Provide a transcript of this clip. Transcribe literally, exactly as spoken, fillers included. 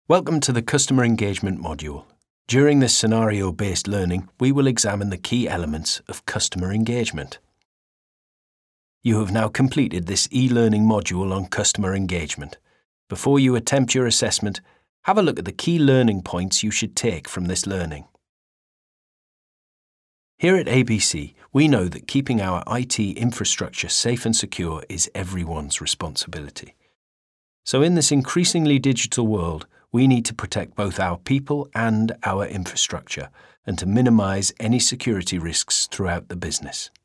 Welcome to the Customer Engagement module. During this scenario-based learning, we will examine the key elements of customer engagement. You have now completed this e-learning module on customer engagement. Before you attempt your assessment, have a look at the key learning points you should take from this learning. Here at A B C, we know that keeping our I T infrastructure safe and secure is everyone's responsibility. So in this increasingly digital world, we need to protect both our people and our infrastructure, and to minimize any security risks throughout the business.